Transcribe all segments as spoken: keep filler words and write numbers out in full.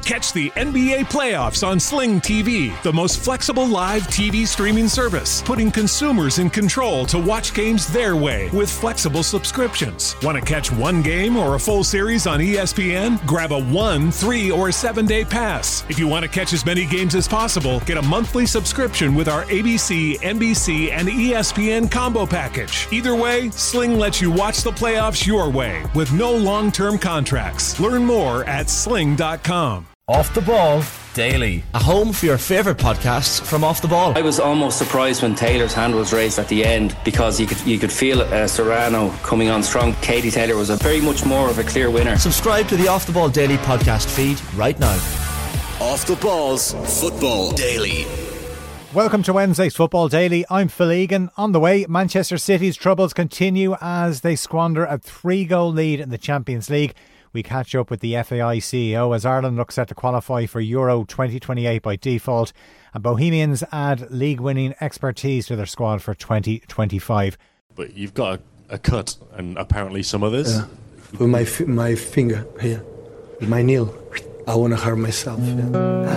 Catch the N B A playoffs on Sling T V, the most flexible live T V streaming service, putting consumers in control to watch games their way with flexible subscriptions. Want to catch one game or a full series on E S P N? Grab a one, three, or seven-day pass. If you want to catch as many games as possible, get a monthly subscription with our A B C, N B C, and E S P N combo package. Either way, Sling lets you watch the playoffs your way with no long-term contracts. Learn more at sling dot com. Off the Ball Daily, a home for your favourite podcasts from Off the Ball. I was almost surprised when Taylor's hand was raised at the end, because you could you could feel uh, Serrano coming on strong. Katie Taylor was a very much more of a clear winner. Subscribe to the Off the Ball Daily podcast feed right now. Off the Ball's Football Daily. Welcome to Wednesday's Football Daily. I'm Phil Egan. On the way, Manchester City's troubles continue as they squander a three-goal lead in the Champions League. We catch up with the F A I C E O as Ireland looks set to qualify for Euro twenty twenty-eight by default, and Bohemians add league-winning expertise to their squad for twenty twenty-five. But you've got a, a cut, and apparently some others. Yeah. With my f- my finger here, with my nail, I want to hurt myself. Yeah.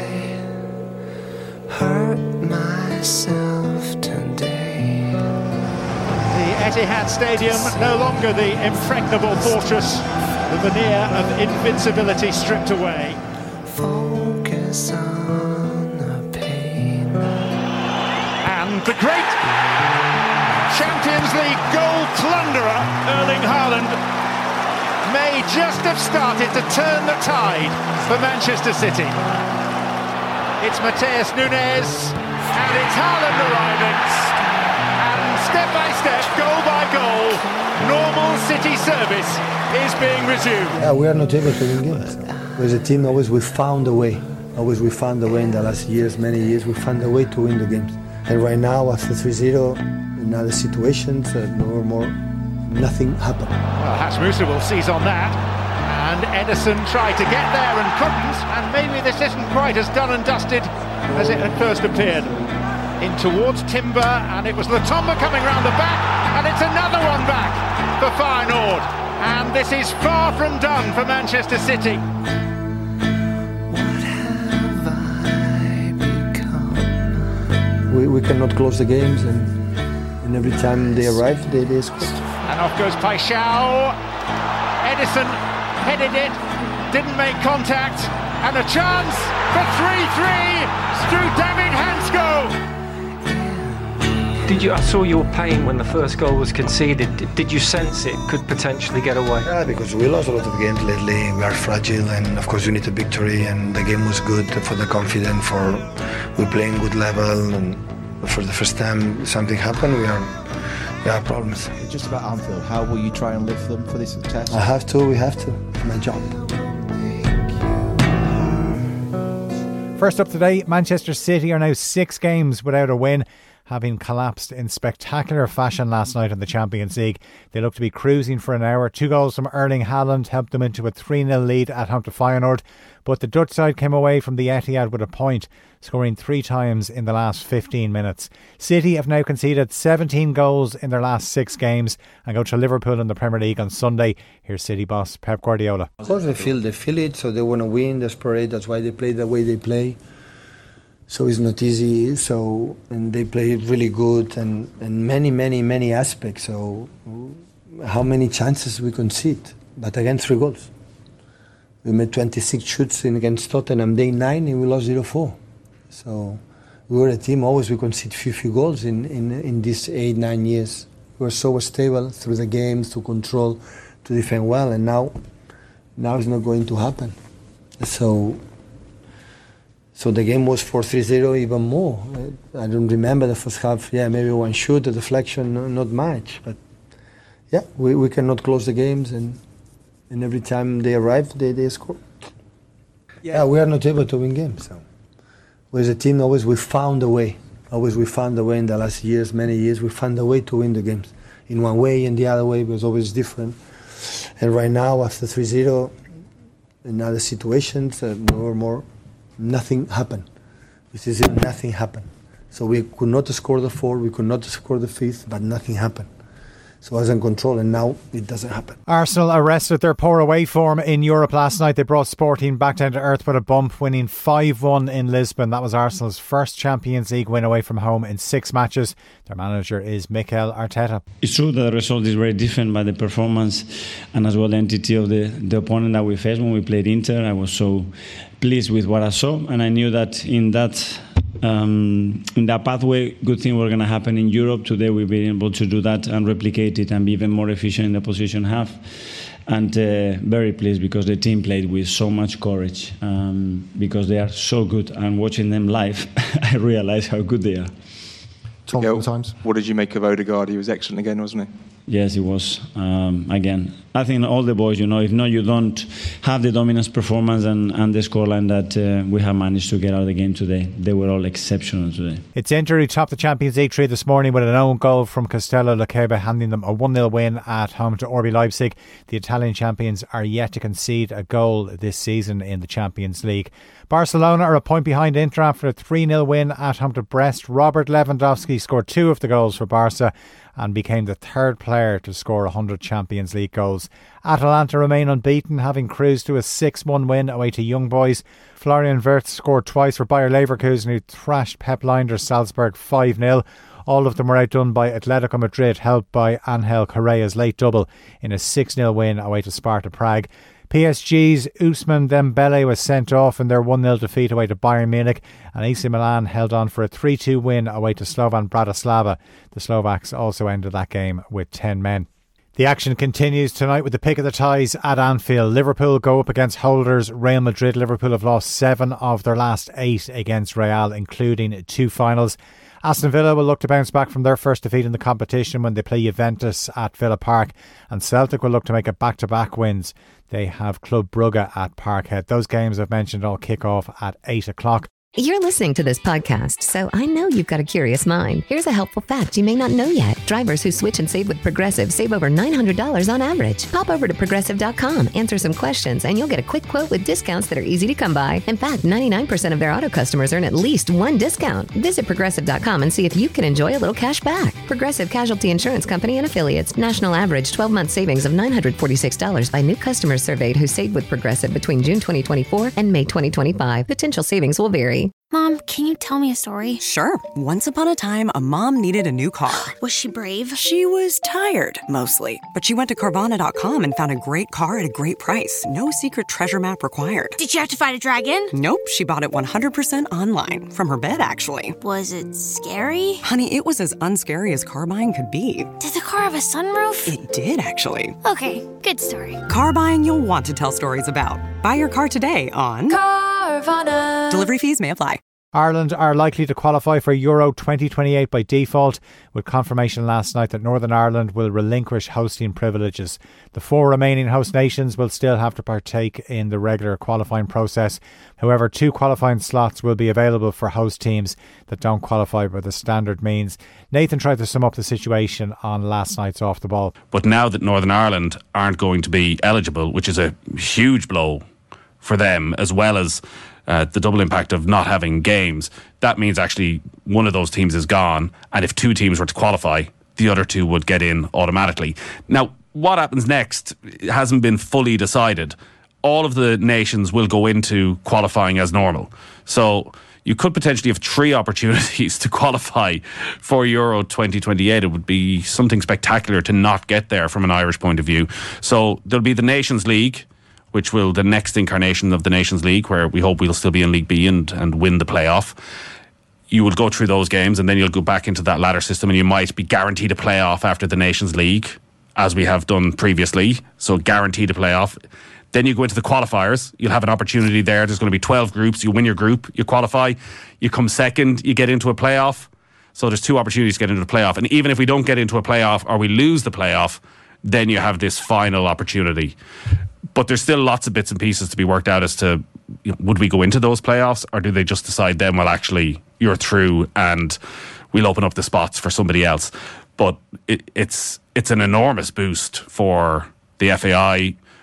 I hurt myself today. The Etihad Stadium, no longer the impregnable fortress. The veneer of invincibility stripped away. Focus on the pain. And the great Champions League goal plunderer Erling Haaland may just have started to turn the tide for Manchester City. It's Matheus Nunes and it's Haaland arriving. And step by step, goal by goal, normal City service is being resumed. Yeah, we are not able to win games. As a team, always we found a way. Always we found a way in the last years, many years, we found a way to win the games. And right now, after three zero, in other situations, uh, more more, nothing happened. Well, Hasmusa will seize on that. And Ederson tried to get there and couldn't. And maybe this isn't quite as done and dusted as it had first appeared. In towards Timber, and it was Latomba coming round the back, and it's another one back for Feyenoord. And this is far from done for Manchester City. What have I become? We, we cannot close the games, and, and every time they arrive, they, they score. And off goes Paixão. Ederson headed it, didn't make contact, and a chance for three three through David Hansko. Did you? I saw your pain when the first goal was conceded. Did, did you sense it could potentially get away? Yeah, because we lost a lot of games lately. We are fragile, and of course we need a victory. And the game was good for the confidence. For we playing good level, and for the first time something happened. We are we have problems. Just about Anfield, how will you try and lift them for this test? I have to. We have to. It's my job. First up today, Manchester City are now six games without a win, having collapsed in spectacular fashion last night in the Champions League. They look to be cruising for an hour. Two goals from Erling Haaland helped them into a three nil lead at home to Feyenoord. But the Dutch side came away from the Etihad with a point, scoring three times in the last fifteen minutes. City have now conceded seventeen goals in their last six games and go to Liverpool in the Premier League on Sunday. Here's City boss Pep Guardiola. Of course they feel, they feel it, so they want to win, desperate. That's why they play the way they play. So it's not easy. So and they play really good and, and many, many, many aspects. So how many chances we concede? But again, three goals. We made twenty-six shoots in against Tottenham, day nine, and we lost zero four. So we were a team, always we concede few, few goals in, in, in these eight, nine years. We were so stable through the games, to control, to defend well, and now, now it's not going to happen. So, so the game was four three zero, even more. I don't remember the first half, yeah, maybe one shoot, a deflection, not much. But yeah, we, we cannot close the games, and and every time they arrive, they, they score. Yeah. yeah, we are not able to win games. So. As a team, always we found a way. Always we found a way in the last years, many years, we found a way to win the games. In one way and the other way, it was always different. And right now, after three zero, in other situations, uh, more more, nothing happened. This is it, nothing happened. So we could not score the fourth, we could not score the fifth, but nothing happened. So I was in control, and now it doesn't happen. Arsenal arrested their poor away form in Europe last night. They brought Sporting back down to earth with a bump, winning five one in Lisbon. That was Arsenal's first Champions League win away from home in six matches. Their manager is Mikel Arteta. It's true that the result is very different, but the performance and as well the entity of the, the opponent that we faced when we played Inter, I was so pleased with what I saw, and I knew that in that Um, in that pathway, good things were going to happen in Europe. Today we've been able to do that and replicate it and be even more efficient in the position half. And uh, very pleased because the team played with so much courage, um, because they are so good. And watching them live, I realised how good they are. Tom, yeah, times. What did you make of Odegaard? He was excellent again, wasn't he? Yes, it was. Um, again, I think all the boys, you know, if not, you don't have the dominance performance and, and the scoreline that uh, we have managed to get out of the game today. They were all exceptional today. It's Inter who topped the Champions League tree this morning with an own goal from Costello Lakeba, handing them a one nil win at home to R B Leipzig. The Italian champions are yet to concede a goal this season in the Champions League. Barcelona are a point behind Inter after a three nil win at home to Brest. Robert Lewandowski scored two of the goals for Barca and became the third player to score one hundred Champions League goals. Atalanta remain unbeaten, having cruised to a six one win away to Young Boys. Florian Wirtz scored twice for Bayer Leverkusen, who thrashed Pep Linders Salzburg five nil. All of them were outdone by Atletico Madrid, helped by Angel Correa's late double in a six nil win away to Sparta Prague. P S G's Ousmane Dembele was sent off in their one nil defeat away to Bayern Munich, and A C Milan held on for a three two win away to Slovan Bratislava. The Slovaks also ended that game with ten men. The action continues tonight with the pick of the ties at Anfield. Liverpool go up against holders Real Madrid. Liverpool have lost seven of their last eight against Real, including two finals. Aston Villa will look to bounce back from their first defeat in the competition when they play Juventus at Villa Park, and Celtic will look to make it back-to-back wins. They have Club Brugge at Parkhead. Those games I've mentioned all kick off at eight o'clock. You're listening to this podcast, so I know you've got a curious mind. Here's a helpful fact you may not know yet. Drivers who switch and save with Progressive save over nine hundred dollars on average. Pop over to Progressive dot com, answer some questions, and you'll get a quick quote with discounts that are easy to come by. In fact, ninety-nine percent of their auto customers earn at least one discount. Visit Progressive dot com and see if you can enjoy a little cash back. Progressive Casualty Insurance Company and Affiliates. National average twelve-month savings of nine hundred forty-six dollars by new customers surveyed who saved with Progressive between June twenty twenty-four and May twenty twenty-five. Potential savings will vary. Mom, can you tell me a story? Sure. Once upon a time, a mom needed a new car. Was she brave? She was tired, mostly. But she went to Carvana dot com and found a great car at a great price. No secret treasure map required. Did she have to fight a dragon? Nope. She bought it one hundred percent online. From her bed, actually. Was it scary? Honey, it was as unscary as car buying could be. Did the car have a sunroof? It did, actually. Okay, good story. Car buying you'll want to tell stories about. Buy your car today on Carvana. Delivery fees may apply. Ireland are likely to qualify for Euro twenty twenty-eight by default, with confirmation last night that Northern Ireland will relinquish hosting privileges. The four remaining host nations will still have to partake in the regular qualifying process. However, two qualifying slots will be available for host teams that don't qualify by the standard means. Nathan tried to sum up the situation on last night's Off the Ball. But now that Northern Ireland aren't going to be eligible, which is a huge blow for them, as well as Uh, the double impact of not having games, that means actually one of those teams is gone, and if two teams were to qualify, the other two would get in automatically. Now, what happens next hasn't been fully decided. All of the nations will go into qualifying as normal, so you could potentially have three opportunities to qualify for Euro twenty twenty-eight. It would be something spectacular to not get there from an Irish point of view. So there'll be the Nations League, which will the next incarnation of the Nations League, where we hope we'll still be in League B and, and win the playoff. You will go through those games, and then you'll go back into that ladder system, and you might be guaranteed a playoff after the Nations League, as we have done previously. So guaranteed a playoff. Then you go into the qualifiers. You'll have an opportunity there. There's going to be twelve groups. You win your group, you qualify, you come second, you get into a playoff. So there's two opportunities to get into the playoff. And even if we don't get into a playoff or we lose the playoff, then you have this final opportunity. But there's still lots of bits and pieces to be worked out as to, you know, would we go into those playoffs, or do they just decide then, well, actually, you're through and we'll open up the spots for somebody else. But it, it's it's an enormous boost for the F A I.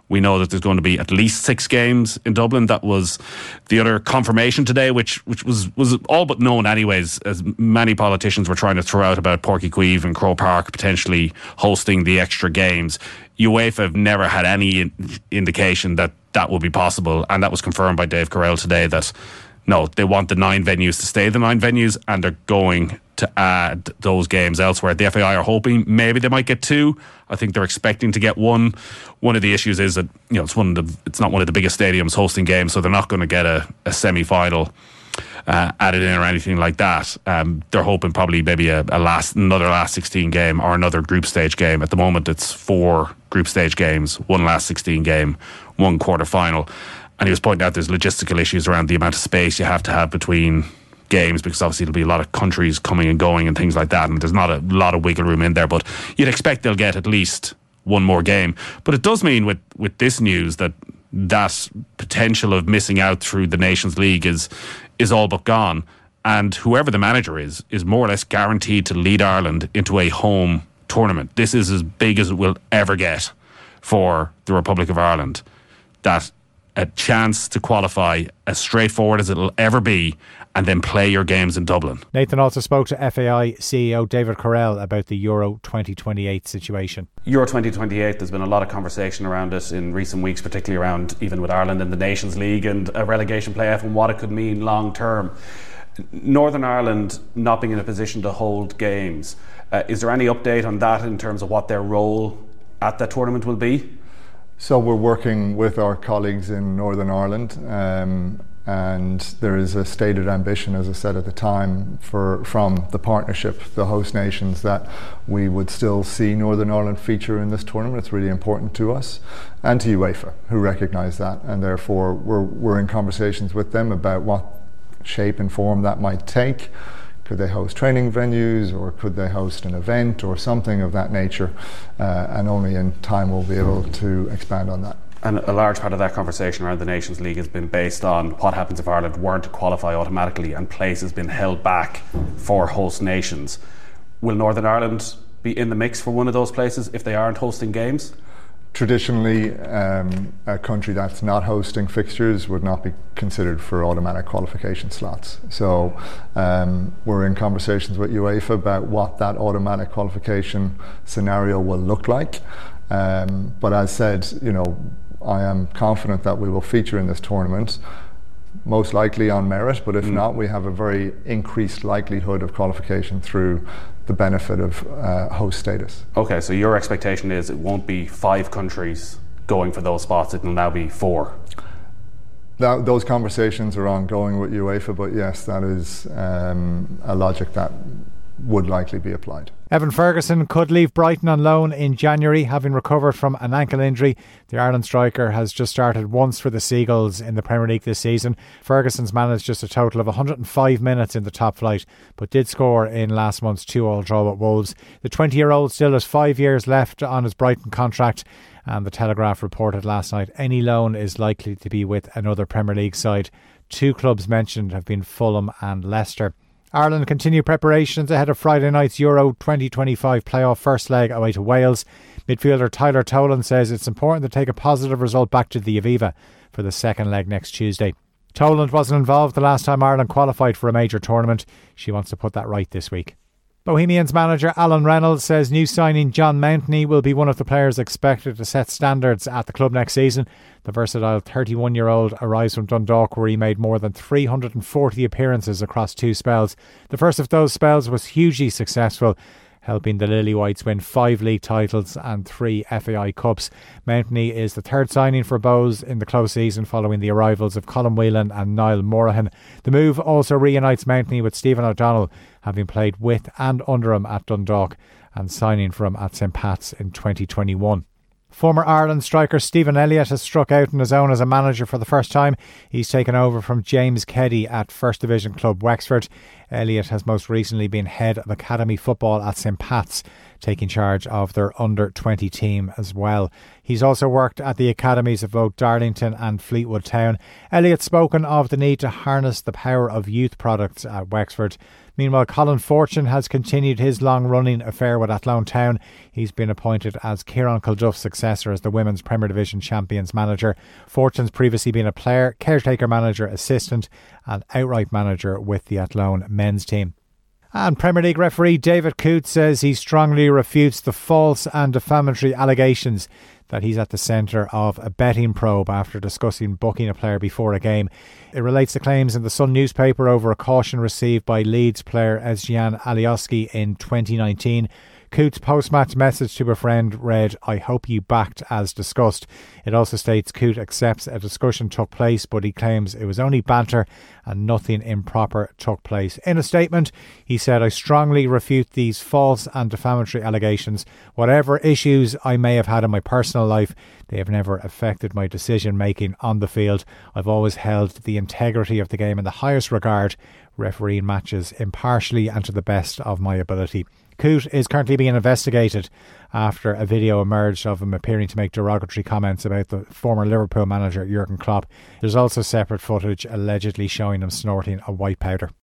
We know that there's going to be at least six games in Dublin. That was the other confirmation today, which which was, was all but known anyways, as many politicians were trying to throw out about Páirc Uí Chaoimh and Croke Park potentially hosting the extra games. UEFA have never had any in- indication that that would be possible, and that was confirmed by Dave Carrell today that no, they want the nine venues to stay the nine venues, and they're going to add those games elsewhere. The F A I are hoping maybe they might get two. I think they're expecting to get one. One of the issues is that, you know, it's one of the, it's not one of the biggest stadiums hosting games, so they're not going to get a, a semi-final uh, added in or anything like that. Um, they're hoping probably maybe a, a last another last sixteen game or another group stage game. At the moment, it's four group stage games, one last sixteen game, one quarter final. And he was pointing out there's logistical issues around the amount of space you have to have between games, because obviously there'll be a lot of countries coming and going and things like that, and there's not a lot of wiggle room in there, but you'd expect they'll get at least one more game. But it does mean with, with this news that that potential of missing out through the Nations League is is all but gone, and whoever the manager is is more or less guaranteed to lead Ireland into a home tournament. This is as big as it will ever get for the Republic of Ireland. That a chance to qualify as straightforward as it'll ever be, and then play your games in Dublin. Nathan also spoke to F A I C E O David Carrell about the Euro twenty twenty-eight situation. Euro twenty twenty-eight, there's been a lot of conversation around it in recent weeks, particularly around even with Ireland in the Nations League and a relegation playoff and what it could mean long term. Northern Ireland not being in a position to hold games, uh, is there any update on that in terms of what their role at that tournament will be? So we're working with our colleagues in Northern Ireland, um, and there is a stated ambition, as I said at the time, for from the partnership, the host nations, that we would still see Northern Ireland feature in this tournament. It's really important to us and to UEFA, who recognise that, and therefore we're we're in conversations with them about what shape and form that might take. Could they host training venues, or could they host an event or something of that nature? Uh, and only in time we'll be able to expand on that. And a large part of that conversation around the Nations League has been based on what happens if Ireland weren't to qualify automatically and place has been held back for host nations. Will Northern Ireland be in the mix for one of those places if they aren't hosting games? Traditionally, um, a country that's not hosting fixtures would not be considered for automatic qualification slots. So um, we're in conversations with UEFA about what that automatic qualification scenario will look like. Um, but as said, you know, I am confident that we will feature in this tournament, most likely on merit, but if mm. not, we have a very increased likelihood of qualification through the benefit of uh, host status. Okay, so your expectation is it won't be five countries going for those spots, it will now be four. That, those conversations are ongoing with UEFA, but yes, that is um, a logic that would likely be applied. Evan Ferguson could leave Brighton on loan in January, having recovered from an ankle injury. The Ireland striker has just started once for the Seagulls in the Premier League this season. Ferguson's managed just a total of one hundred five minutes in the top flight, but did score in last month's two-all draw with Wolves. The twenty-year-old still has five years left on his Brighton contract, and the Telegraph reported last night any loan is likely to be with another Premier League side. Two clubs mentioned have been Fulham and Leicester. Ireland continue preparations ahead of Friday night's Euro twenty twenty-five playoff first leg away to Wales. Midfielder Tyler Toland says it's important to take a positive result back to the Aviva for the second leg next Tuesday. Toland wasn't involved the last time Ireland qualified for a major tournament. She wants to put that right this week. Bohemians manager Alan Reynolds says new signing John Mountney will be one of the players expected to set standards at the club next season. The versatile thirty-one-year-old arrives from Dundalk, where he made more than three hundred forty appearances across two spells. The first of those spells was hugely successful, helping the Lily Whites win five league titles and three F A I Cups. Mountney is the third signing for Bohs in the close season, following the arrivals of Colin Whelan and Niall Morahan. The move also reunites Mountney with Stephen O'Donnell, having played with and under him at Dundalk and signing for him at St Pat's in twenty twenty-one. Former Ireland striker Stephen Elliott has struck out on his own as a manager for the first time. He's taken over from James Keddy at First Division club Wexford. Elliott has most recently been head of academy football at St Pat's, taking charge of their under twenty team as well. He's also worked at the academies of both Darlington and Fleetwood Town. Elliott's spoken of the need to harness the power of youth products at Wexford. Meanwhile, Colin Fortune has continued his long-running affair with Athlone Town. He's been appointed as Kieran Kilduff's successor as the Women's Premier Division Champions manager. Fortune's previously been a player, caretaker manager, assistant and outright manager with the Athlone men's team. And Premier League referee David Coote says he strongly refutes the false and defamatory allegations that he's at the centre of a betting probe after discussing booking a player before a game. It relates to claims in the Sun newspaper over a caution received by Leeds player Ezgian Alioski in twenty nineteen. Coote's post-match message to a friend read, "I hope you backed as discussed." It also states Coote accepts a discussion took place, but he claims it was only banter and nothing improper took place. In a statement, he said, "I strongly refute these false and defamatory allegations. Whatever issues I may have had in my personal life, they have never affected my decision-making on the field. I've always held the integrity of the game in the highest regard, refereeing matches impartially and to the best of my ability." Coote is currently being investigated after a video emerged of him appearing to make derogatory comments about the former Liverpool manager Jurgen Klopp. There's also separate footage allegedly showing him snorting a white powder.